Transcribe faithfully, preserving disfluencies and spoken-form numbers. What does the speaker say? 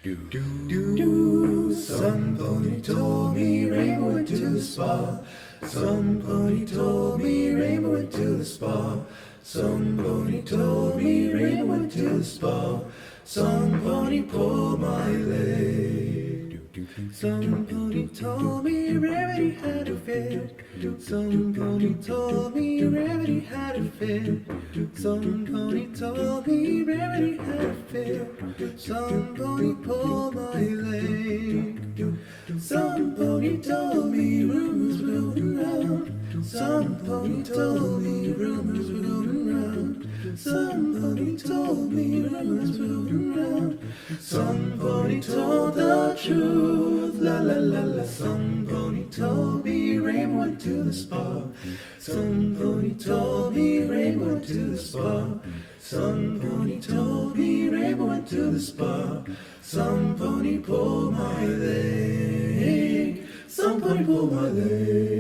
Do do do do. Somebody told me Rainbow went to the spa. Somebody told me Rainbow went to the spa. Somebody told me Rainbow went to the spa. Somebody pulled my leg. Somebody told me Rarity had a fit. Somebody told me Rarity had a fit. Somebody told me Rarity had a fit. Somebody pulled my leg. Somebody told me rumors were going round. Somebody told me rumors were going round. Somebody told me rumors were going round. Somebody told the truth, la la la la. Somebody told me Rainbow went to the spa. Somebody told me Rainbow went to the spa. Somebody told me Rainbow went to the spa. Somebody pulled my leg. Somebody pulled my leg.